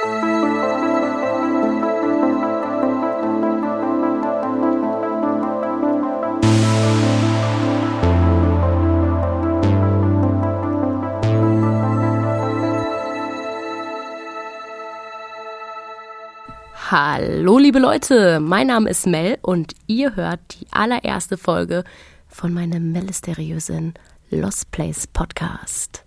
Hallo liebe Leute, mein Name ist Mel und ihr hört die allererste Folge von meinem mysteriösen Lost Place Podcast.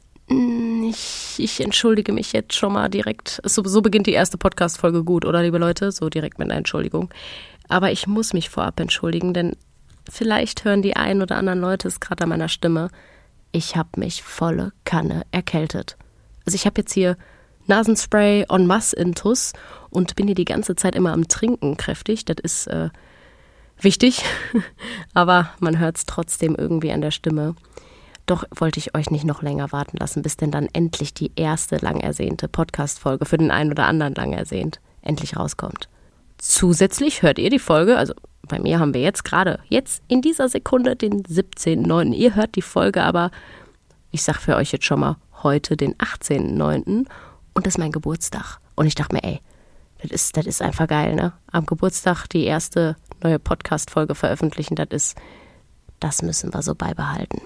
Ich entschuldige mich jetzt schon mal direkt. So beginnt die erste Podcast-Folge gut, oder liebe Leute? So direkt mit einer Entschuldigung. Aber ich muss mich vorab entschuldigen, denn vielleicht hören die ein oder anderen Leute es gerade an meiner Stimme. Ich habe mich volle Kanne erkältet. Also ich habe jetzt hier Nasenspray en masse intus und bin hier die ganze Zeit immer am Trinken kräftig. Das ist wichtig, aber man hört es trotzdem irgendwie an der Stimme. Doch wollte ich euch nicht noch länger warten lassen, bis denn dann endlich die erste lang ersehnte Podcast-Folge für den einen oder anderen lang ersehnt endlich rauskommt. Zusätzlich hört ihr die Folge, also bei mir haben wir jetzt in dieser Sekunde den 17.09. Ihr hört die Folge aber, ich sag für euch jetzt schon mal, heute den 18.09. Und das ist mein Geburtstag. Und ich dachte mir, ey, das ist einfach geil, ne? Am Geburtstag die erste neue Podcast-Folge veröffentlichen, das müssen wir so beibehalten.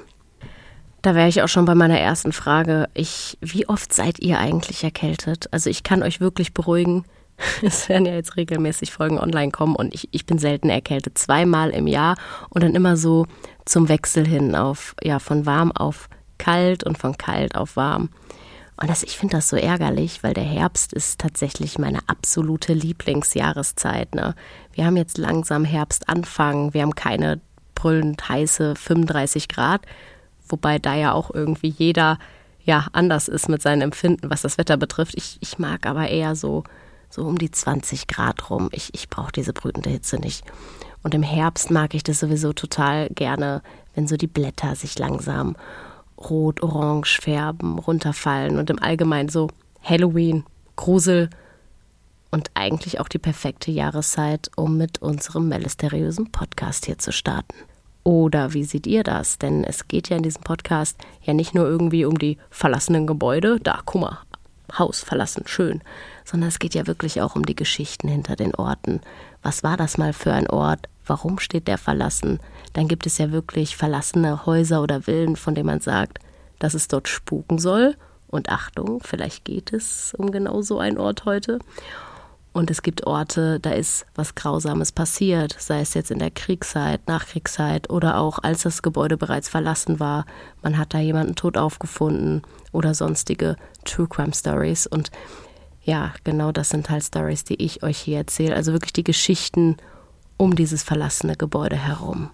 Da wäre ich auch schon bei meiner ersten Frage. Wie oft seid ihr eigentlich erkältet? Also ich kann euch wirklich beruhigen. Es werden ja jetzt regelmäßig Folgen online kommen und ich bin selten erkältet. 2-mal im Jahr und dann immer so zum Wechsel hin von warm auf kalt und von kalt auf warm. Und ich finde das so ärgerlich, weil der Herbst ist tatsächlich meine absolute Lieblingsjahreszeit. Ne? Wir haben jetzt langsam Herbstanfang, wir haben keine brüllend heiße 35 Grad, wobei da ja auch irgendwie jeder anders ist mit seinem Empfinden, was das Wetter betrifft. Ich mag aber eher so um die 20 Grad rum. Ich brauche diese brütende Hitze nicht. Und im Herbst mag ich das sowieso total gerne, wenn so die Blätter sich langsam rot, orange färben, runterfallen und im Allgemeinen so Halloween, Grusel und eigentlich auch die perfekte Jahreszeit, um mit unserem mysteriösen Podcast hier zu starten. Oder wie seht ihr das? Denn es geht ja in diesem Podcast ja nicht nur irgendwie um die verlassenen Gebäude, da, guck mal, Haus verlassen, schön, sondern es geht ja wirklich auch um die Geschichten hinter den Orten. Was war das mal für ein Ort? Warum steht der verlassen? Dann gibt es ja wirklich verlassene Häuser oder Villen, von denen man sagt, dass es dort spuken soll. Und Achtung, vielleicht geht es um genau so einen Ort heute. Und es gibt Orte, da ist was Grausames passiert, sei es jetzt in der Kriegszeit, Nachkriegszeit oder auch als das Gebäude bereits verlassen war. Man hat da jemanden tot aufgefunden oder sonstige True Crime Stories. Und ja, genau das sind halt Stories, die ich euch hier erzähle. Also wirklich die Geschichten um dieses verlassene Gebäude herum.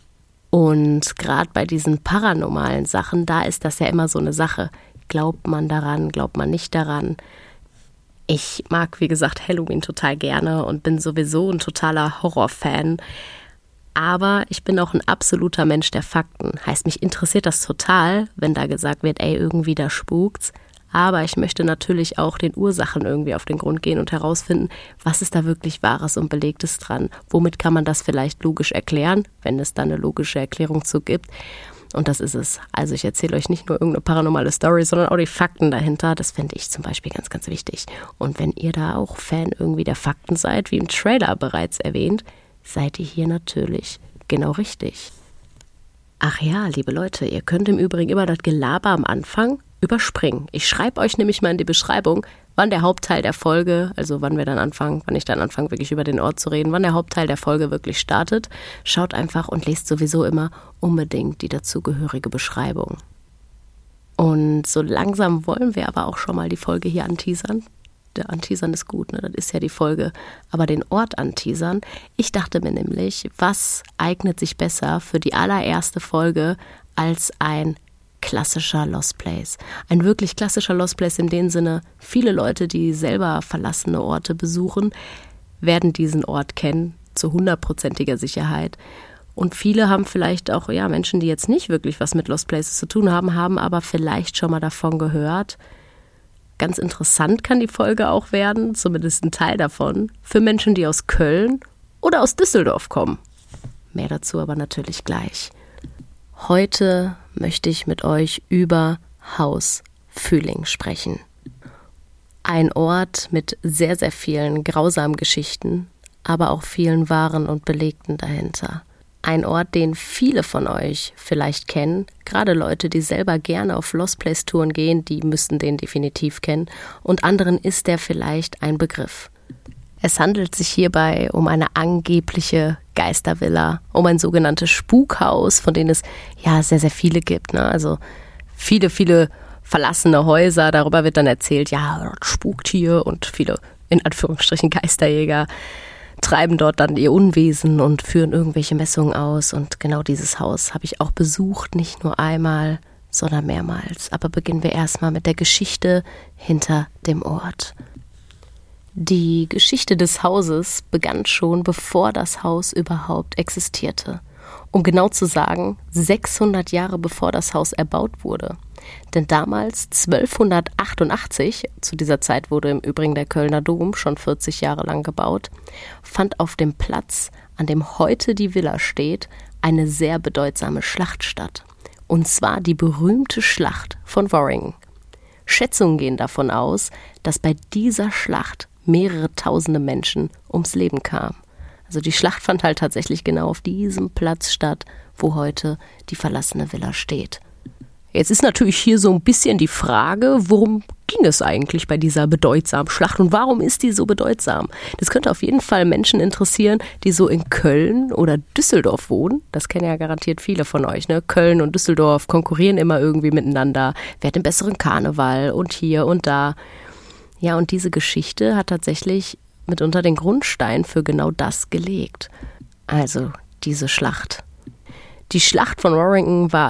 Und gerade bei diesen paranormalen Sachen, da ist das ja immer so eine Sache. Glaubt man daran, glaubt man nicht daran? Ich mag, wie gesagt, Halloween total gerne und bin sowieso ein totaler Horrorfan. Aber ich bin auch ein absoluter Mensch der Fakten. Heißt, mich interessiert das total, wenn da gesagt wird, ey, irgendwie da spukt's. Aber ich möchte natürlich auch den Ursachen irgendwie auf den Grund gehen und herausfinden, was ist da wirklich Wahres und Belegtes dran? Womit kann man das vielleicht logisch erklären, wenn es da eine logische Erklärung zu gibt? Und das ist es. Also ich erzähle euch nicht nur irgendeine paranormale Story, sondern auch die Fakten dahinter. Das finde ich zum Beispiel ganz, ganz wichtig. Und wenn ihr da auch Fan irgendwie der Fakten seid, wie im Trailer bereits erwähnt, seid ihr hier natürlich genau richtig. Ach ja, liebe Leute, ihr könnt im Übrigen immer das Gelaber am Anfang überspringen. Ich schreibe euch nämlich mal in die Beschreibung, wann der Hauptteil der Folge, also wann ich dann anfange, wirklich über den Ort zu reden, wann der Hauptteil der Folge wirklich startet. Schaut einfach und lest sowieso immer unbedingt die dazugehörige Beschreibung. Und so langsam wollen wir aber auch schon mal die Folge hier anteasern. Der Anteasern ist gut, ne? Das ist ja die Folge. Aber den Ort anteasern, ich dachte mir nämlich, was eignet sich besser für die allererste Folge als ein klassischer Lost Place. Ein wirklich klassischer Lost Place in dem Sinne, viele Leute, die selber verlassene Orte besuchen, werden diesen Ort kennen, zu 100%iger Sicherheit. Und viele haben vielleicht auch, Menschen, die jetzt nicht wirklich was mit Lost Places zu tun haben, haben aber vielleicht schon mal davon gehört. Ganz interessant kann die Folge auch werden, zumindest ein Teil davon, für Menschen, die aus Köln oder aus Düsseldorf kommen. Mehr dazu aber natürlich gleich. Heute möchte ich mit euch über Haus Fühling sprechen. Ein Ort mit sehr, sehr vielen grausamen Geschichten, aber auch vielen wahren und belegten dahinter. Ein Ort, den viele von euch vielleicht kennen, gerade Leute, die selber gerne auf Lost Place Touren gehen, die müssten den definitiv kennen, und anderen ist der vielleicht ein Begriff. Es handelt sich hierbei um eine angebliche Geistervilla, um ein sogenanntes Spukhaus, von denen es ja sehr, sehr viele gibt, ne? Also viele verlassene Häuser, darüber wird dann erzählt, ja, dort spukt hier, und viele, in Anführungsstrichen, Geisterjäger treiben dort dann ihr Unwesen und führen irgendwelche Messungen aus. Und genau dieses Haus habe ich auch besucht, nicht nur einmal, sondern mehrmals. Aber beginnen wir erstmal mit der Geschichte hinter dem Ort. Die Geschichte des Hauses begann schon, bevor das Haus überhaupt existierte. Um genau zu sagen, 600 Jahre bevor das Haus erbaut wurde. Denn damals, 1288, zu dieser Zeit wurde im Übrigen der Kölner Dom schon 40 Jahre lang gebaut, fand auf dem Platz, an dem heute die Villa steht, eine sehr bedeutsame Schlacht statt. Und zwar die berühmte Schlacht von Worringen. Schätzungen gehen davon aus, dass bei dieser Schlacht mehrere tausende Menschen ums Leben kamen. Also die Schlacht fand halt tatsächlich genau auf diesem Platz statt, wo heute die verlassene Villa steht. Jetzt ist natürlich hier so ein bisschen die Frage, worum ging es eigentlich bei dieser bedeutsamen Schlacht und warum ist die so bedeutsam? Das könnte auf jeden Fall Menschen interessieren, die so in Köln oder Düsseldorf wohnen. Das kennen ja garantiert viele von euch, ne? Köln und Düsseldorf konkurrieren immer irgendwie miteinander. Wer hat den besseren Karneval und hier und da. Ja, und diese Geschichte hat tatsächlich mitunter den Grundstein für genau das gelegt. Also diese Schlacht. Die Schlacht von Worringen war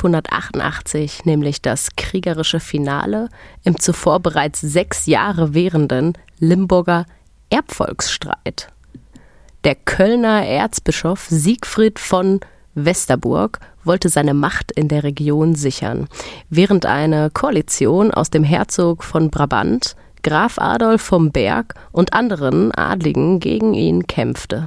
1288 nämlich das kriegerische Finale im zuvor bereits 6 Jahre währenden Limburger Erbfolgsstreit. Der Kölner Erzbischof Siegfried von Westerburg wollte seine Macht in der Region sichern, während eine Koalition aus dem Herzog von Brabant, Graf Adolf vom Berg und anderen Adligen gegen ihn kämpfte.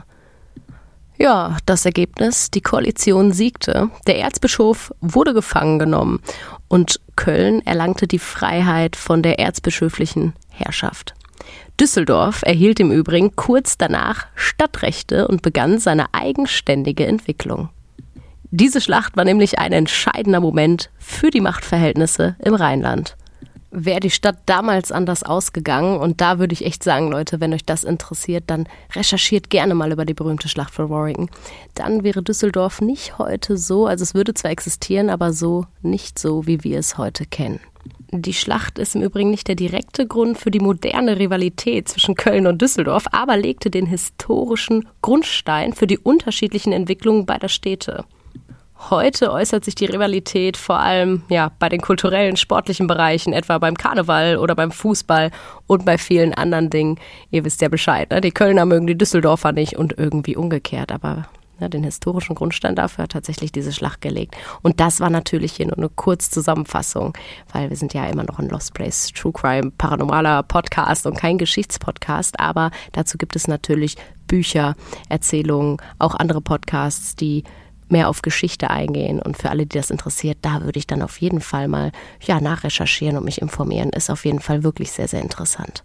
Ja, das Ergebnis, die Koalition siegte, der Erzbischof wurde gefangen genommen und Köln erlangte die Freiheit von der erzbischöflichen Herrschaft. Düsseldorf erhielt im Übrigen kurz danach Stadtrechte und begann seine eigenständige Entwicklung. Diese Schlacht war nämlich ein entscheidender Moment für die Machtverhältnisse im Rheinland. Wäre die Stadt damals anders ausgegangen, und da würde ich echt sagen, Leute, wenn euch das interessiert, dann recherchiert gerne mal über die berühmte Schlacht von Worringen. Dann wäre Düsseldorf nicht heute so, also es würde zwar existieren, aber so nicht so, wie wir es heute kennen. Die Schlacht ist im Übrigen nicht der direkte Grund für die moderne Rivalität zwischen Köln und Düsseldorf, aber legte den historischen Grundstein für die unterschiedlichen Entwicklungen beider Städte. Heute äußert sich die Rivalität vor allem bei den kulturellen, sportlichen Bereichen, etwa beim Karneval oder beim Fußball und bei vielen anderen Dingen. Ihr wisst ja Bescheid, ne? Die Kölner mögen die Düsseldorfer nicht und irgendwie umgekehrt, aber den historischen Grundstein dafür hat tatsächlich diese Schlacht gelegt. Und das war natürlich hier nur eine Kurzzusammenfassung, weil wir sind ja immer noch ein Lost Place True Crime paranormaler Podcast und kein Geschichtspodcast, aber dazu gibt es natürlich Bücher, Erzählungen, auch andere Podcasts, die mehr auf Geschichte eingehen, und für alle, die das interessiert, da würde ich dann auf jeden Fall mal nachrecherchieren und mich informieren. Ist auf jeden Fall wirklich sehr, sehr interessant.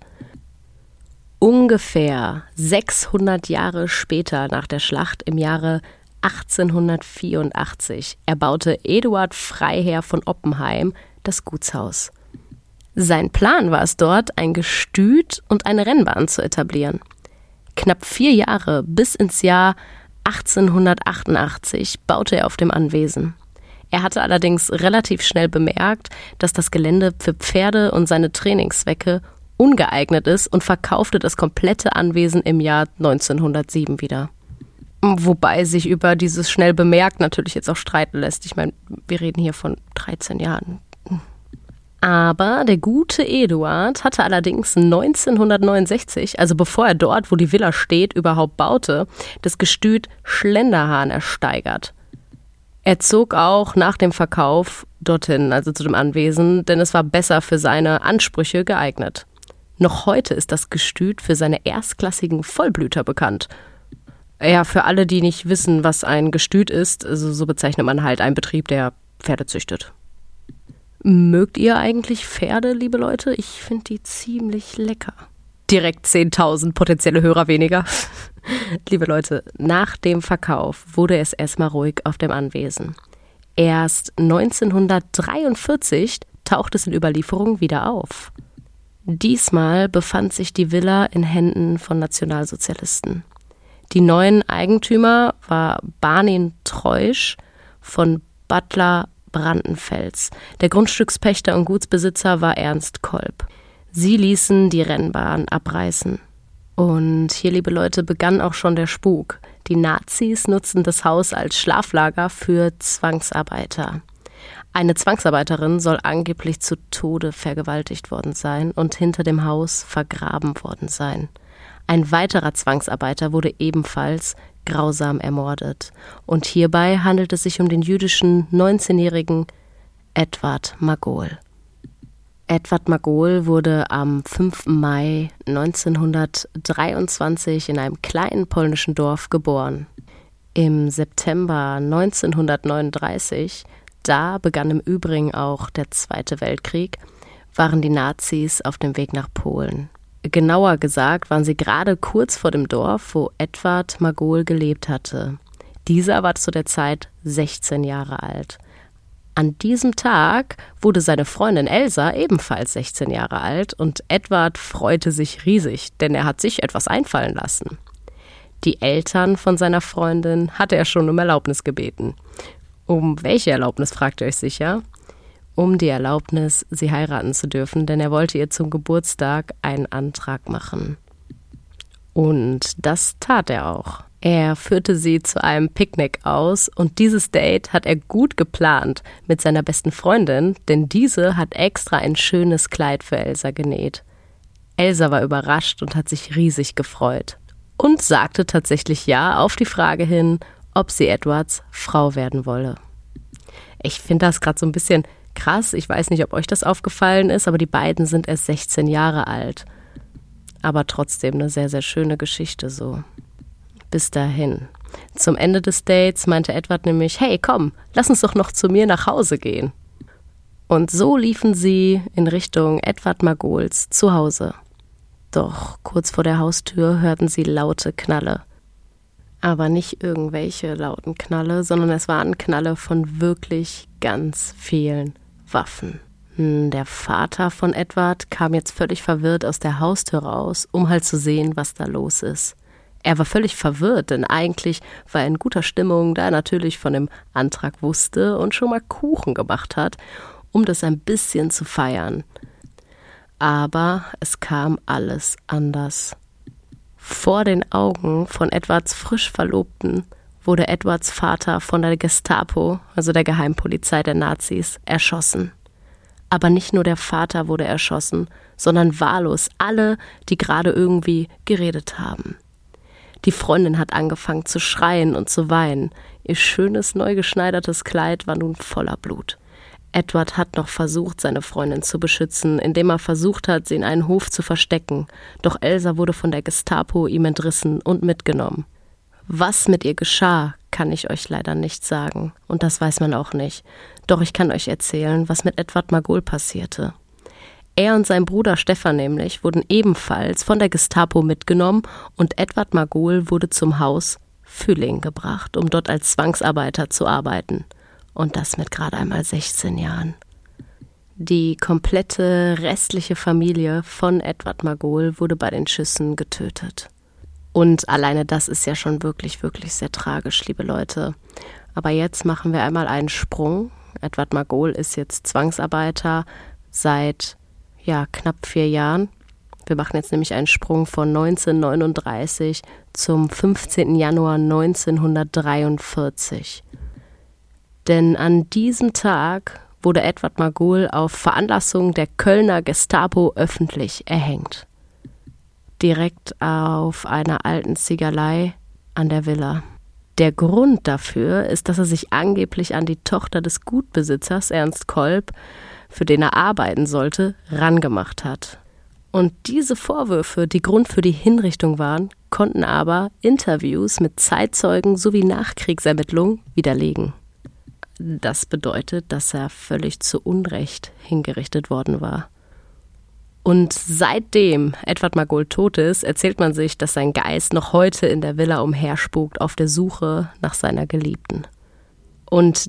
Ungefähr 600 Jahre später nach der Schlacht, im Jahre 1884, erbaute Eduard Freiherr von Oppenheim das Gutshaus. Sein Plan war es dort, ein Gestüt und eine Rennbahn zu etablieren. Knapp 4 Jahre bis ins Jahr 1888 baute er auf dem Anwesen. Er hatte allerdings relativ schnell bemerkt, dass das Gelände für Pferde und seine Trainingszwecke ungeeignet ist, und verkaufte das komplette Anwesen im Jahr 1907 wieder. Wobei sich über dieses schnell bemerkt natürlich jetzt auch streiten lässt. Ich meine, wir reden hier von 13 Jahren. Aber der gute Eduard hatte allerdings 1969, also bevor er dort, wo die Villa steht, überhaupt baute, das Gestüt Schlenderhahn ersteigert. Er zog auch nach dem Verkauf dorthin, also zu dem Anwesen, denn es war besser für seine Ansprüche geeignet. Noch heute ist das Gestüt für seine erstklassigen Vollblüter bekannt. Ja, für alle, die nicht wissen, was ein Gestüt ist, also so bezeichnet man halt einen Betrieb, der Pferde züchtet. Mögt ihr eigentlich Pferde, liebe Leute? Ich finde die ziemlich lecker. Direkt 10.000 potenzielle Hörer weniger. Liebe Leute, nach dem Verkauf wurde es erstmal ruhig auf dem Anwesen. Erst 1943 taucht es in Überlieferungen wieder auf. Diesmal befand sich die Villa in Händen von Nationalsozialisten. Die neuen Eigentümer war Barnin Treusch von Butler Brandenfels. Der Grundstückspächter und Gutsbesitzer war Ernst Kolb. Sie ließen die Rennbahn abreißen. Und hier, liebe Leute, begann auch schon der Spuk. Die Nazis nutzten das Haus als Schlaflager für Zwangsarbeiter. Eine Zwangsarbeiterin soll angeblich zu Tode vergewaltigt worden sein und hinter dem Haus vergraben worden sein. Ein weiterer Zwangsarbeiter wurde ebenfalls grausam ermordet. Und hierbei handelt es sich um den jüdischen 19-jährigen Edward Magol. Edward Magol wurde am 5. Mai 1923 in einem kleinen polnischen Dorf geboren. Im September 1939, da begann im Übrigen auch der Zweite Weltkrieg, waren die Nazis auf dem Weg nach Polen. Genauer gesagt waren sie gerade kurz vor dem Dorf, wo Edward Magol gelebt hatte. Dieser war zu der Zeit 16 Jahre alt. An diesem Tag wurde seine Freundin Elsa ebenfalls 16 Jahre alt und Edward freute sich riesig, denn er hat sich etwas einfallen lassen. Die Eltern von seiner Freundin hatte er schon um Erlaubnis gebeten. Um welche Erlaubnis, fragt ihr euch sicher? Um die Erlaubnis, sie heiraten zu dürfen, denn er wollte ihr zum Geburtstag einen Antrag machen. Und das tat er auch. Er führte sie zu einem Picknick aus und dieses Date hat er gut geplant mit seiner besten Freundin, denn diese hat extra ein schönes Kleid für Elsa genäht. Elsa war überrascht und hat sich riesig gefreut und sagte tatsächlich ja auf die Frage hin, ob sie Edwards Frau werden wolle. Ich finde das gerade so ein bisschen krass, ich weiß nicht, ob euch das aufgefallen ist, aber die beiden sind erst 16 Jahre alt. Aber trotzdem eine sehr, sehr schöne Geschichte so. Bis dahin. Zum Ende des Dates meinte Edward nämlich, hey komm, lass uns doch noch zu mir nach Hause gehen. Und so liefen sie in Richtung Edward Magols Zuhause. Doch kurz vor der Haustür hörten sie laute Knalle. Aber nicht irgendwelche lauten Knalle, sondern es waren Knalle von wirklich ganz vielen Waffen. Der Vater von Edward kam jetzt völlig verwirrt aus der Haustür raus, um halt zu sehen, was da los ist. Er war völlig verwirrt, denn eigentlich war er in guter Stimmung, da er natürlich von dem Antrag wusste und schon mal Kuchen gemacht hat, um das ein bisschen zu feiern. Aber es kam alles anders. Vor den Augen von Edwards frisch Verlobten wurde Edwards Vater von der Gestapo, also der Geheimpolizei der Nazis, erschossen. Aber nicht nur der Vater wurde erschossen, sondern wahllos alle, die gerade irgendwie geredet haben. Die Freundin hat angefangen zu schreien und zu weinen. Ihr schönes, neu geschneidertes Kleid war nun voller Blut. Edward hat noch versucht, seine Freundin zu beschützen, indem er versucht hat, sie in einen Hof zu verstecken. Doch Elsa wurde von der Gestapo ihm entrissen und mitgenommen. Was mit ihr geschah, kann ich euch leider nicht sagen. Und das weiß man auch nicht. Doch ich kann euch erzählen, was mit Edward Magol passierte. Er und sein Bruder Stefan nämlich wurden ebenfalls von der Gestapo mitgenommen und Edward Magol wurde zum Haus Fühling gebracht, um dort als Zwangsarbeiter zu arbeiten. Und das mit gerade einmal 16 Jahren. Die komplette restliche Familie von Edward Magol wurde bei den Schüssen getötet. Und alleine das ist ja schon wirklich, wirklich sehr tragisch, liebe Leute. Aber jetzt machen wir einmal einen Sprung. Edward Magol ist jetzt Zwangsarbeiter seit knapp 4 Jahren. Wir machen jetzt nämlich einen Sprung von 1939 zum 15. Januar 1943. Denn an diesem Tag wurde Edward Magol auf Veranlassung der Kölner Gestapo öffentlich erhängt. Direkt auf einer alten Ziegelei an der Villa. Der Grund dafür ist, dass er sich angeblich an die Tochter des Gutbesitzers Ernst Kolb, für den er arbeiten sollte, rangemacht hat. Und diese Vorwürfe, die Grund für die Hinrichtung waren, konnten aber Interviews mit Zeitzeugen sowie Nachkriegsermittlungen widerlegen. das bedeutet, dass er völlig zu Unrecht hingerichtet worden war. Und seitdem Edvard Margol tot ist, erzählt man sich, dass sein Geist noch heute in der Villa umherspukt auf der Suche nach seiner Geliebten. Und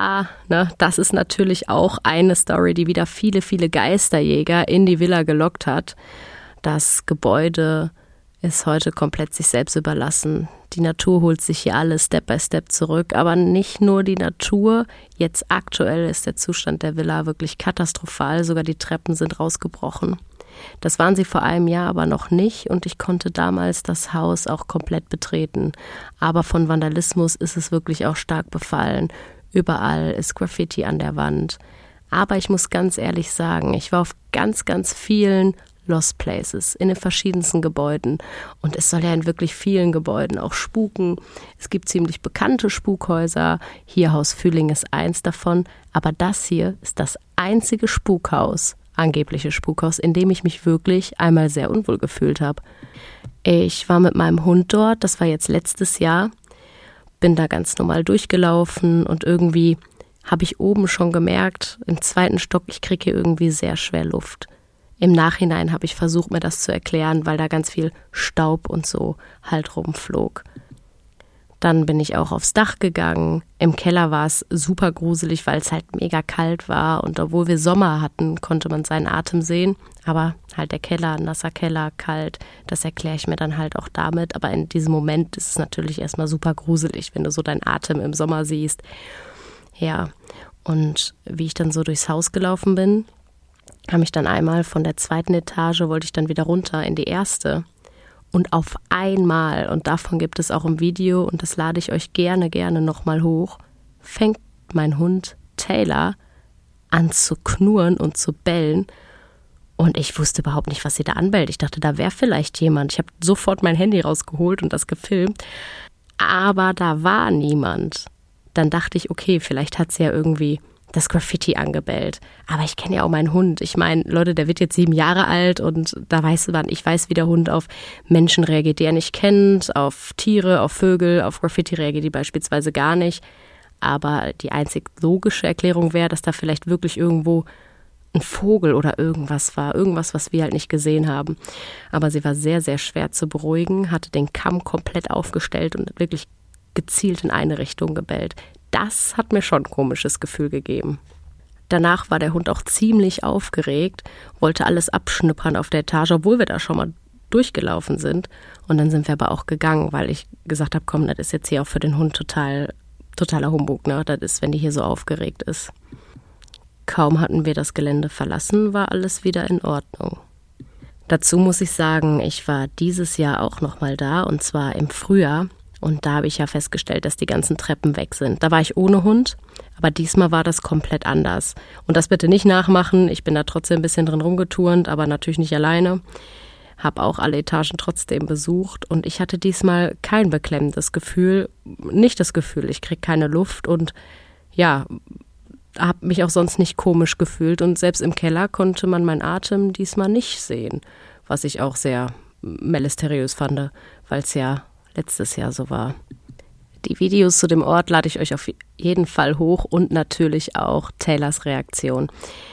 das ist natürlich auch eine Story, die wieder viele, viele Geisterjäger in die Villa gelockt hat. Das Gebäude ist heute komplett sich selbst überlassen. Die Natur holt sich hier alles Step by Step zurück, aber nicht nur die Natur. Jetzt aktuell ist der Zustand der Villa wirklich katastrophal, sogar die Treppen sind rausgebrochen. Das waren sie vor einem Jahr aber noch nicht und ich konnte damals das Haus auch komplett betreten. Aber von Vandalismus ist es wirklich auch stark befallen. Überall ist Graffiti an der Wand. Aber ich muss ganz ehrlich sagen, ich war auf ganz, ganz vielen Lost Places in den verschiedensten Gebäuden. Und es soll ja in wirklich vielen Gebäuden auch spuken. Es gibt ziemlich bekannte Spukhäuser. Hier Haus Fühling ist eins davon. Aber das hier ist das einzige Spukhaus, angebliche Spukhaus, in dem ich mich wirklich einmal sehr unwohl gefühlt habe. Ich war mit meinem Hund dort, das war jetzt letztes Jahr, bin da ganz normal durchgelaufen und irgendwie habe ich oben schon gemerkt, im 2. Stock, ich kriege hier irgendwie sehr schwer Luft. Im Nachhinein habe ich versucht, mir das zu erklären, weil da ganz viel Staub und so halt rumflog. Dann bin ich auch aufs Dach gegangen. Im Keller war es super gruselig, weil es halt mega kalt war. Und obwohl wir Sommer hatten, konnte man seinen Atem sehen. Aber halt der Keller, nasser Keller, kalt, das erkläre ich mir dann halt auch damit. Aber in diesem Moment ist es natürlich erstmal super gruselig, wenn du so deinen Atem im Sommer siehst. Ja, und wie ich dann so durchs Haus gelaufen bin, habe ich dann einmal von der 2. Etage, wollte ich dann wieder runter in die 1. Und auf einmal, und davon gibt es auch ein Video, und das lade ich euch gerne nochmal hoch, fängt mein Hund Taylor an zu knurren und zu bellen. Und ich wusste überhaupt nicht, was sie da anbellt. Ich dachte, da wäre vielleicht jemand. Ich habe sofort mein Handy rausgeholt und das gefilmt. Aber da war niemand. Dann dachte ich, okay, vielleicht hat sie ja irgendwie das Graffiti angebellt. Aber ich kenne ja auch meinen Hund. Ich meine, Leute, der wird jetzt 7 Jahre alt und da weiß man, ich weiß, wie der Hund auf Menschen reagiert, die er nicht kennt, auf Tiere, auf Vögel, auf Graffiti reagiert die beispielsweise gar nicht. Aber die einzig logische Erklärung wäre, dass da vielleicht wirklich irgendwo ein Vogel oder irgendwas war. Irgendwas, was wir halt nicht gesehen haben. Aber sie war sehr, sehr schwer zu beruhigen, hatte den Kamm komplett aufgestellt und wirklich gezielt in eine Richtung gebellt. Das hat mir schon ein komisches Gefühl gegeben. Danach war der Hund auch ziemlich aufgeregt, wollte alles abschnippern auf der Etage, obwohl wir da schon mal durchgelaufen sind. Und dann sind wir aber auch gegangen, weil ich gesagt habe, komm, das ist jetzt hier auch für den Hund totaler Humbug, ne? Das ist, wenn die hier so aufgeregt ist. Kaum hatten wir das Gelände verlassen, war alles wieder in Ordnung. Dazu muss ich sagen, ich war dieses Jahr auch noch mal da, und zwar im Frühjahr. Und da habe ich ja festgestellt, dass die ganzen Treppen weg sind. Da war ich ohne Hund, aber diesmal war das komplett anders. Und das bitte nicht nachmachen. Ich bin da trotzdem ein bisschen drin rumgeturnt, aber natürlich nicht alleine. Habe auch alle Etagen trotzdem besucht. Und ich hatte diesmal kein beklemmendes Gefühl. Nicht das Gefühl, ich kriege keine Luft. Und ja, habe mich auch sonst nicht komisch gefühlt. Und selbst im Keller konnte man meinen Atem diesmal nicht sehen. Was ich auch sehr mysteriös fand, weil es ja letztes Jahr so war. Die Videos zu dem Ort lade ich euch auf jeden Fall hoch und natürlich auch Taylors Reaktion.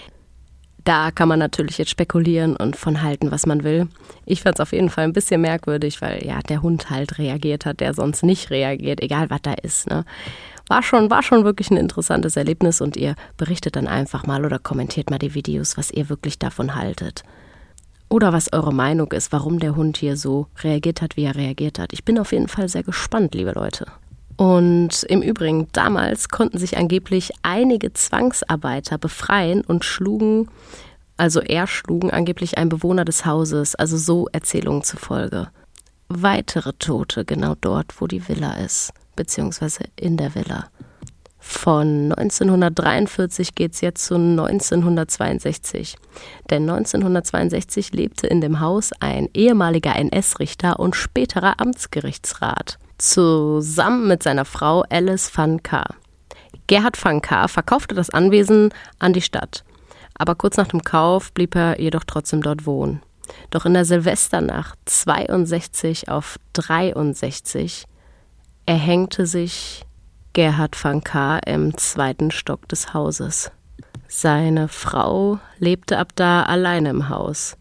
Da kann man natürlich jetzt spekulieren und von halten, was man will. Ich fand es auf jeden Fall ein bisschen merkwürdig, weil ja der Hund halt reagiert hat, der sonst nicht reagiert, egal was da ist, ne? War schon wirklich ein interessantes Erlebnis und ihr berichtet dann einfach mal oder kommentiert mal die Videos, was ihr wirklich davon haltet. Oder was eure Meinung ist, warum der Hund hier so reagiert hat, wie er reagiert hat. Ich bin auf jeden Fall sehr gespannt, liebe Leute. Und im Übrigen, damals konnten sich angeblich einige Zwangsarbeiter befreien und schlugen angeblich einen Bewohner des Hauses, also so Erzählungen zufolge. Weitere Tote genau dort, wo die Villa ist, beziehungsweise in der Villa. Von 1943 geht es jetzt zu 1962. Denn 1962 lebte in dem Haus ein ehemaliger NS-Richter und späterer Amtsgerichtsrat, zusammen mit seiner Frau Alice van Kaar. Gerhard van Kaar verkaufte das Anwesen an die Stadt. Aber kurz nach dem Kauf blieb er jedoch trotzdem dort wohnen. Doch in der Silvesternacht 62 auf 63 erhängte sich Gerhard van Kaar im 2. Stock des Hauses. Seine Frau lebte ab da alleine im Haus.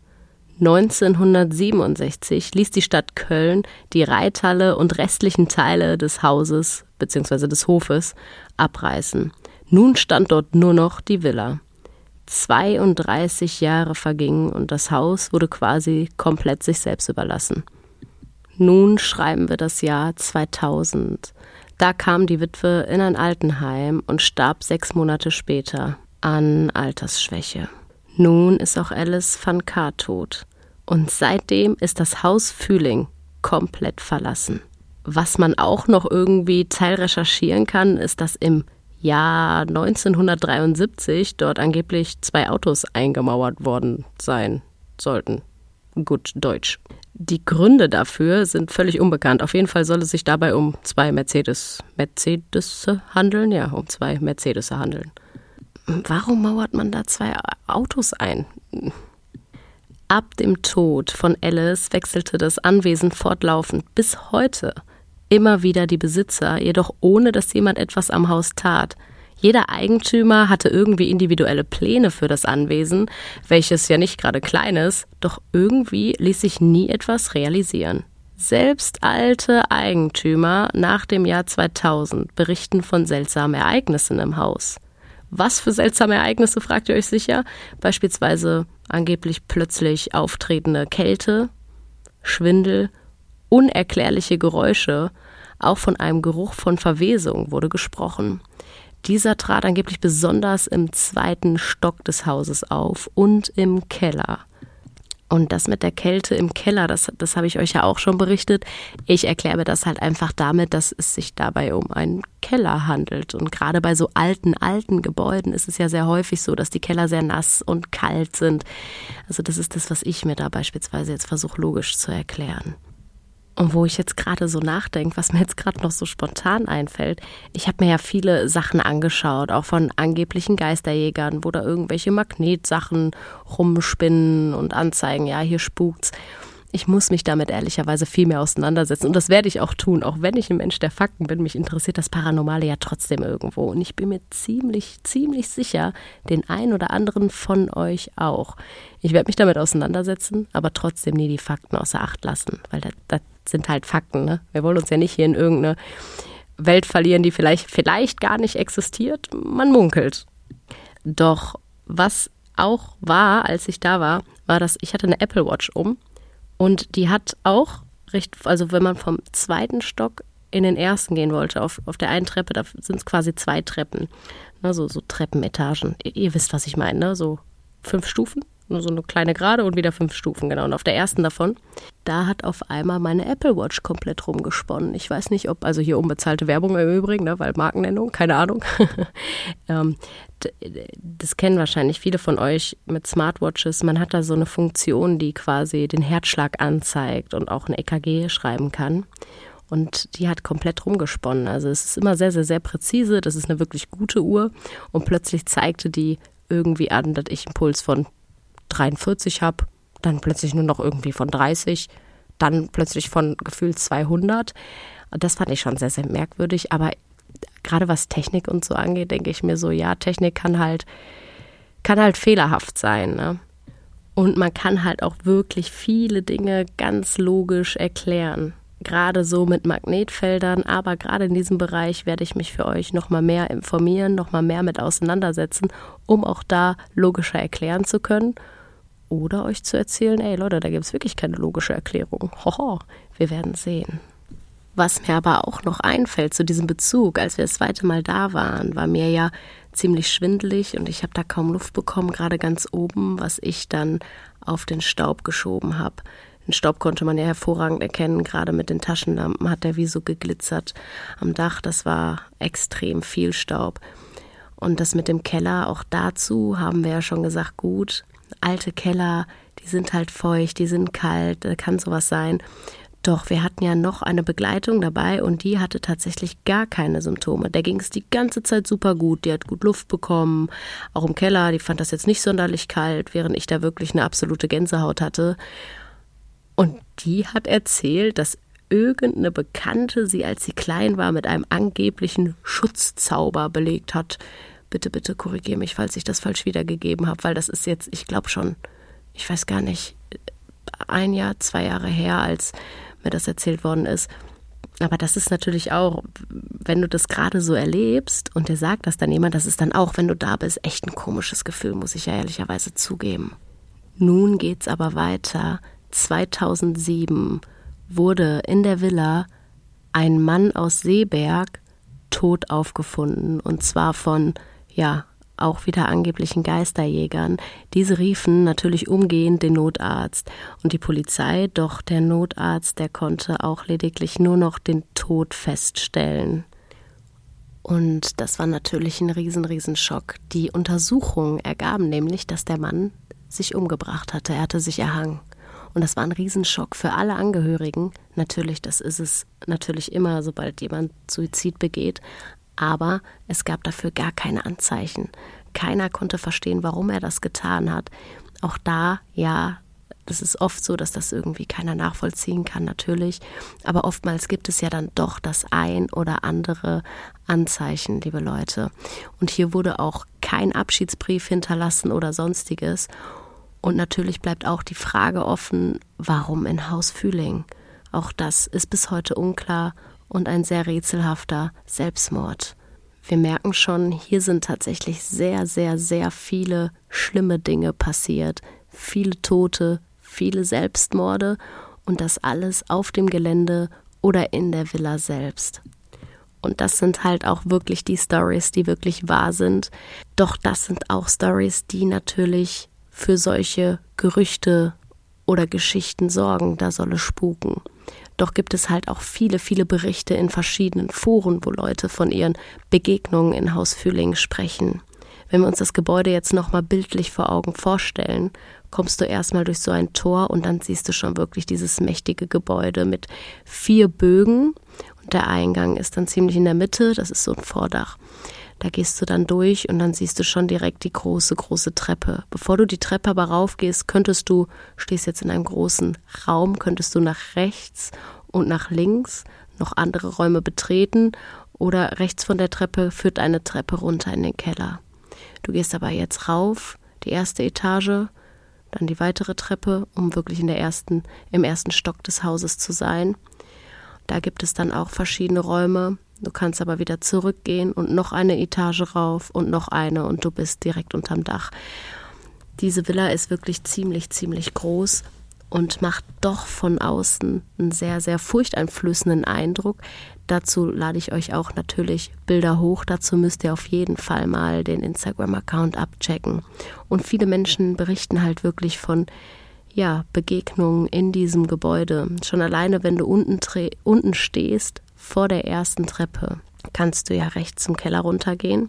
1967 ließ die Stadt Köln die Reithalle und restlichen Teile des Hauses bzw. des Hofes abreißen. Nun stand dort nur noch die Villa. 32 Jahre vergingen und das Haus wurde quasi komplett sich selbst überlassen. Nun schreiben wir das Jahr 2000. Da kam die Witwe in ein Altenheim und starb 6 Monate später an Altersschwäche. Nun ist auch Alice van Kaar tot. Und seitdem ist das Haus Fühling komplett verlassen. Was man auch noch irgendwie teilrecherchieren kann, ist, dass im Jahr 1973 dort angeblich 2 Autos eingemauert worden sein sollten. Gut Deutsch. Die Gründe dafür sind völlig unbekannt. Auf jeden Fall soll es sich dabei um 2 Mercedes handeln. Ja, um 2 Mercedes handeln. Warum mauert man da 2 Autos ein? Ab dem Tod von Alice wechselte das Anwesen fortlaufend bis heute immer wieder die Besitzer, jedoch ohne, dass jemand etwas am Haus tat. Jeder Eigentümer hatte irgendwie individuelle Pläne für das Anwesen, welches ja nicht gerade klein ist, doch irgendwie ließ sich nie etwas realisieren. Selbst alte Eigentümer nach dem Jahr 2000 berichten von seltsamen Ereignissen im Haus. Was für seltsame Ereignisse, fragt ihr euch sicher? Beispielsweise angeblich plötzlich auftretende Kälte, Schwindel, unerklärliche Geräusche, auch von einem Geruch von Verwesung wurde gesprochen. Dieser trat angeblich besonders im 2. Stock des Hauses auf und im Keller. Und das mit der Kälte im Keller, das habe ich euch ja auch schon berichtet. Ich erkläre mir das halt einfach damit, dass es sich dabei um einen Keller handelt. Und gerade bei so alten Gebäuden ist es ja sehr häufig so, dass die Keller sehr nass und kalt sind. Also das ist das, was ich mir da beispielsweise jetzt versuche logisch zu erklären. Und wo ich jetzt gerade so nachdenke, was mir jetzt gerade noch so spontan einfällt, ich habe mir ja viele Sachen angeschaut, auch von angeblichen Geisterjägern, wo da irgendwelche Magnetsachen rumspinnen und anzeigen, ja, hier spukt's. Ich muss mich damit ehrlicherweise viel mehr auseinandersetzen und das werde ich auch tun, auch wenn ich ein Mensch der Fakten bin. Mich interessiert das Paranormale ja trotzdem irgendwo und ich bin mir ziemlich sicher, den einen oder anderen von euch auch. Ich werde mich damit auseinandersetzen, aber trotzdem nie die Fakten außer Acht lassen, weil das sind halt Fakten, ne? Wir wollen uns ja nicht hier in irgendeine Welt verlieren, die vielleicht gar nicht existiert. Man munkelt. Doch was auch war, als ich da war, dass ich hatte eine Apple Watch um. Und die hat auch, also wenn man vom 2. Stock in den 1. gehen wollte, auf der einen Treppe, da sind es quasi 2 Treppen, ne, so Treppenetagen. Ihr wisst, was ich meine, ne? So 5 Stufen, nur so eine kleine Gerade und wieder 5 Stufen, genau. Und auf der ersten davon, da hat auf einmal meine Apple Watch komplett rumgesponnen. Ich weiß nicht, ob, also hier unbezahlte Werbung im Übrigen, ne, weil Markennennung, keine Ahnung. Das kennen wahrscheinlich viele von euch mit Smartwatches. Man hat da so eine Funktion, die quasi den Herzschlag anzeigt und auch ein EKG schreiben kann. Und die hat komplett rumgesponnen. Also es ist immer sehr, sehr, sehr präzise. Das ist eine wirklich gute Uhr. Und plötzlich zeigte die irgendwie an, dass ich einen Puls von 43 habe. Dann plötzlich nur noch irgendwie von 30. Dann plötzlich von gefühlt 200. Und das fand ich schon sehr, sehr merkwürdig. Aber gerade was Technik und so angeht, denke ich mir so, ja, Technik kann halt fehlerhaft sein, ne? Und man kann halt auch wirklich viele Dinge ganz logisch erklären. Gerade so mit Magnetfeldern, aber gerade in diesem Bereich werde ich mich für euch nochmal mehr informieren, nochmal mehr mit auseinandersetzen, um auch da logischer erklären zu können. Oder euch zu erzählen, ey Leute, da gibt es wirklich keine logische Erklärung. Hoho, wir werden sehen. Was mir aber auch noch einfällt zu diesem Bezug, als wir das 2. Mal da waren, war mir ja ziemlich schwindelig und ich habe da kaum Luft bekommen, gerade ganz oben, was ich dann auf den Staub geschoben habe. Den Staub konnte man ja hervorragend erkennen, gerade mit den Taschenlampen hat der wie so geglitzert am Dach. Das war extrem viel Staub. Und das mit dem Keller, auch dazu haben wir ja schon gesagt, gut, alte Keller, die sind halt feucht, die sind kalt, da kann sowas sein. Doch wir hatten ja noch eine Begleitung dabei und die hatte tatsächlich gar keine Symptome. Der ging es die ganze Zeit super gut, die hat gut Luft bekommen, auch im Keller, die fand das jetzt nicht sonderlich kalt, während ich da wirklich eine absolute Gänsehaut hatte. Und die hat erzählt, dass irgendeine Bekannte sie, als sie klein war, mit einem angeblichen Schutzzauber belegt hat. Bitte, bitte korrigiere mich, falls ich das falsch wiedergegeben habe, weil das ist jetzt, ich glaube schon, ich weiß gar nicht, 1 Jahr, 2 Jahre her, als mir das erzählt worden ist. Aber das ist natürlich auch, wenn du das gerade so erlebst und dir sagt das dann jemand, das ist dann auch, wenn du da bist, echt ein komisches Gefühl, muss ich ja ehrlicherweise zugeben. Nun geht's aber weiter. 2007 wurde in der Villa ein Mann aus Seeberg tot aufgefunden, und zwar von, auch wieder angeblichen Geisterjägern. Diese riefen natürlich umgehend den Notarzt und die Polizei, doch der Notarzt, der konnte auch lediglich nur noch den Tod feststellen. Und das war natürlich ein riesen Schock. Die Untersuchungen ergaben nämlich, dass der Mann sich umgebracht hatte. Er hatte sich erhangen. Und das war ein Riesenschock für alle Angehörigen. Natürlich, das ist es natürlich immer, sobald jemand Suizid begeht. Aber es gab dafür gar keine Anzeichen. Keiner konnte verstehen, warum er das getan hat. Auch da, das ist oft so, dass das irgendwie keiner nachvollziehen kann, natürlich. Aber oftmals gibt es ja dann doch das ein oder andere Anzeichen, liebe Leute. Und hier wurde auch kein Abschiedsbrief hinterlassen oder sonstiges. Und natürlich bleibt auch die Frage offen, warum in Haus Fühling? Auch das ist bis heute unklar und ein sehr rätselhafter Selbstmord. Wir merken schon, hier sind tatsächlich sehr, sehr, sehr viele schlimme Dinge passiert. Viele Tote, viele Selbstmorde und das alles auf dem Gelände oder in der Villa selbst. Und das sind halt auch wirklich die Storys, die wirklich wahr sind. Doch das sind auch Storys, die natürlich für solche Gerüchte oder Geschichten sorgen, da soll es spuken. Doch gibt es halt auch viele, viele Berichte in verschiedenen Foren, wo Leute von ihren Begegnungen in Haus Fühling sprechen. Wenn wir uns das Gebäude jetzt nochmal bildlich vor Augen vorstellen, kommst du erstmal durch so ein Tor und dann siehst du schon wirklich dieses mächtige Gebäude mit 4 Bögen. Und der Eingang ist dann ziemlich in der Mitte, das ist so ein Vordach. Da gehst du dann durch und dann siehst du schon direkt die große Treppe. Bevor du die Treppe aber raufgehst, stehst jetzt in einem großen Raum, könntest du nach rechts und nach links noch andere Räume betreten oder rechts von der Treppe führt eine Treppe runter in den Keller. Du gehst aber jetzt rauf, die erste Etage, dann die weitere Treppe, um wirklich im ersten Stock des Hauses zu sein. Da gibt es dann auch verschiedene Räume. Du kannst aber wieder zurückgehen und noch eine Etage rauf und noch eine und du bist direkt unterm Dach. Diese Villa ist wirklich ziemlich groß und macht doch von außen einen sehr, sehr furchteinflößenden Eindruck. Dazu lade ich euch auch natürlich Bilder hoch. Dazu müsst ihr auf jeden Fall mal den Instagram-Account abchecken. Und viele Menschen berichten halt wirklich von Begegnungen in diesem Gebäude. Schon alleine, wenn du unten stehst, vor der ersten Treppe, kannst du ja rechts zum Keller runtergehen.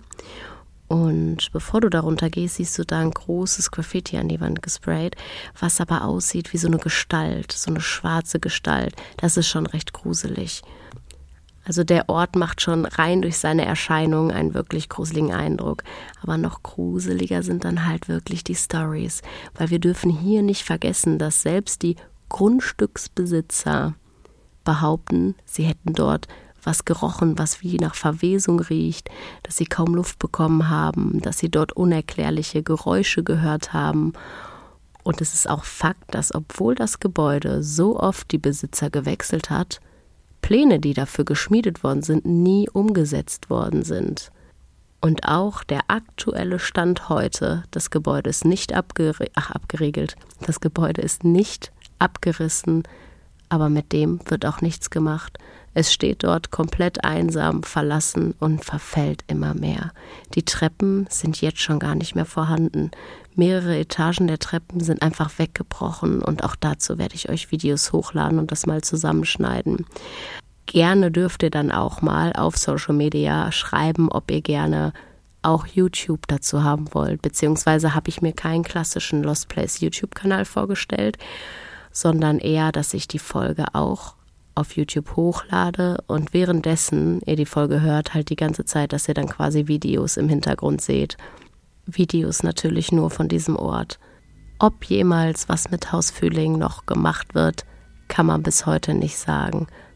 Und bevor du da runtergehst, siehst du da ein großes Graffiti an die Wand gesprayt, was aber aussieht wie so eine Gestalt, so eine schwarze Gestalt. Das ist schon recht gruselig. Also der Ort macht schon rein durch seine Erscheinung einen wirklich gruseligen Eindruck. Aber noch gruseliger sind dann halt wirklich die Stories. Weil wir dürfen hier nicht vergessen, dass selbst die Grundstücksbesitzer behaupten, sie hätten dort was gerochen, was wie nach Verwesung riecht, dass sie kaum Luft bekommen haben, dass sie dort unerklärliche Geräusche gehört haben. Und es ist auch Fakt, dass obwohl das Gebäude so oft die Besitzer gewechselt hat, Pläne, die dafür geschmiedet worden sind, nie umgesetzt worden sind. Und auch der aktuelle Stand heute, das Gebäude ist nicht abgeriegelt, das Gebäude ist nicht abgerissen, aber mit dem wird auch nichts gemacht. Es steht dort komplett einsam, verlassen und verfällt immer mehr. Die Treppen sind jetzt schon gar nicht mehr vorhanden. Mehrere Etagen der Treppen sind einfach weggebrochen und auch dazu werde ich euch Videos hochladen und das mal zusammenschneiden. Gerne dürft ihr dann auch mal auf Social Media schreiben, ob ihr gerne auch YouTube dazu haben wollt. Beziehungsweise habe ich mir keinen klassischen Lost Place YouTube-Kanal vorgestellt, sondern eher, dass ich die Folge auch auf YouTube hochlade und währenddessen ihr die Folge hört, halt die ganze Zeit, dass ihr dann quasi Videos im Hintergrund seht. Videos natürlich nur von diesem Ort. Ob jemals was mit Haus Fühling noch gemacht wird, kann man bis heute nicht sagen.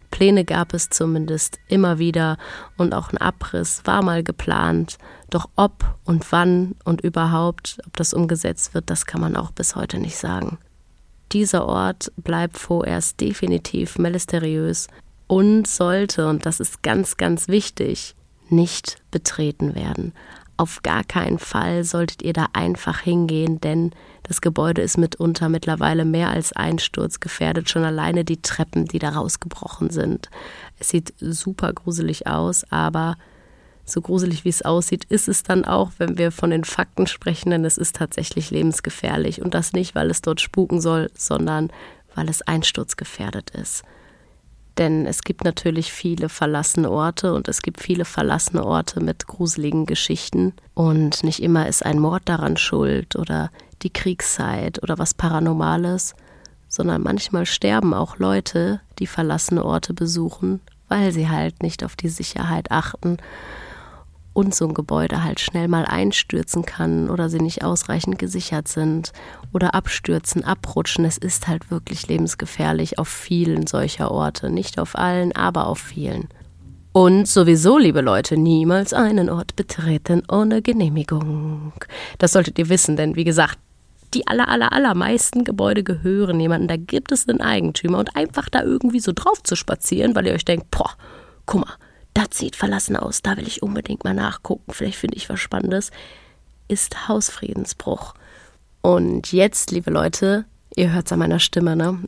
Pläne gab es zumindest immer wieder und auch ein Abriss war mal geplant. Doch ob und wann und überhaupt, ob das umgesetzt wird, das kann man auch bis heute nicht sagen. Dieser Ort bleibt vorerst definitiv mysteriös und sollte, und das ist ganz, ganz wichtig, nicht betreten werden. Auf gar keinen Fall solltet ihr da einfach hingehen, denn das Gebäude ist mitunter mittlerweile mehr als einsturzgefährdet, schon alleine die Treppen, die da rausgebrochen sind. Es sieht super gruselig aus, aber so gruselig wie es aussieht, ist es dann auch, wenn wir von den Fakten sprechen, denn es ist tatsächlich lebensgefährlich. Und das nicht, weil es dort spuken soll, sondern weil es einsturzgefährdet ist. Denn es gibt natürlich viele verlassene Orte und es gibt viele verlassene Orte mit gruseligen Geschichten. Und nicht immer ist ein Mord daran schuld oder die Kriegszeit oder was Paranormales, sondern manchmal sterben auch Leute, die verlassene Orte besuchen, weil sie halt nicht auf die Sicherheit achten und so ein Gebäude halt schnell mal einstürzen kann oder sie nicht ausreichend gesichert sind oder abstürzen, abrutschen. Es ist halt wirklich lebensgefährlich auf vielen solcher Orte. Nicht auf allen, aber auf vielen. Und sowieso, liebe Leute, niemals einen Ort betreten ohne Genehmigung. Das solltet ihr wissen, denn wie gesagt, die allermeisten Gebäude gehören jemandem. Da gibt es einen Eigentümer und einfach da irgendwie so drauf zu spazieren, weil ihr euch denkt, boah, guck mal, das sieht verlassen aus, da will ich unbedingt mal nachgucken, vielleicht finde ich was Spannendes, ist Hausfriedensbruch. Und jetzt, liebe Leute, ihr hört es an meiner Stimme, ne?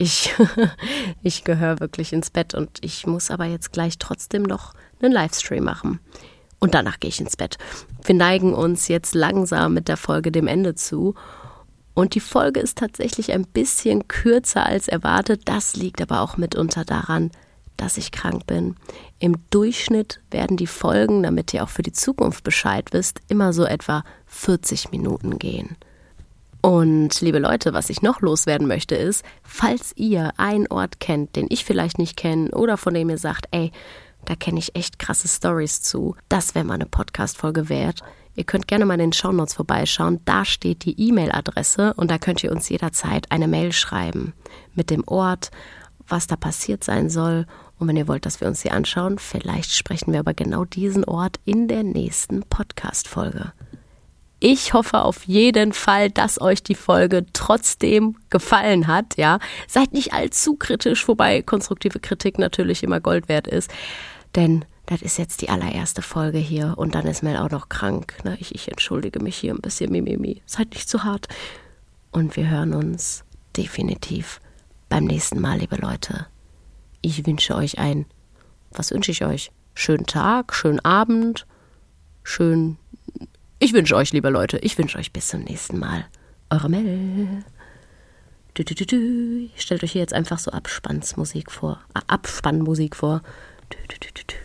Ich gehöre wirklich ins Bett und ich muss aber jetzt gleich trotzdem noch einen Livestream machen. Und danach gehe ich ins Bett. Wir neigen uns jetzt langsam mit der Folge dem Ende zu. Und die Folge ist tatsächlich ein bisschen kürzer als erwartet. Das liegt aber auch mitunter daran, dass ich krank bin. Im Durchschnitt werden die Folgen, damit ihr auch für die Zukunft Bescheid wisst, immer so etwa 40 Minuten gehen. Und liebe Leute, was ich noch loswerden möchte ist, falls ihr einen Ort kennt, den ich vielleicht nicht kenne oder von dem ihr sagt, ey, da kenne ich echt krasse Storys zu, das wäre mal eine Podcast-Folge wert. Ihr könnt gerne mal in den Shownotes vorbeischauen, da steht die E-Mail-Adresse und da könnt ihr uns jederzeit eine Mail schreiben mit dem Ort, was da passiert sein soll. Und wenn ihr wollt, dass wir uns sie anschauen, vielleicht sprechen wir über genau diesen Ort in der nächsten Podcast-Folge. Ich hoffe auf jeden Fall, dass euch die Folge trotzdem gefallen hat. Ja, seid nicht allzu kritisch, wobei konstruktive Kritik natürlich immer Gold wert ist. Denn das ist jetzt die allererste Folge hier und dann ist Mel auch noch krank. Ne? Ich entschuldige mich hier ein bisschen, Mimimi. Seid nicht zu hart. Und wir hören uns definitiv beim nächsten Mal, liebe Leute. Ich wünsche euch was wünsche ich euch? Schönen Tag, schönen Abend, ich wünsche euch, liebe Leute, bis zum nächsten Mal. Eure Mel. Stellt euch hier jetzt einfach so Abspannmusik vor.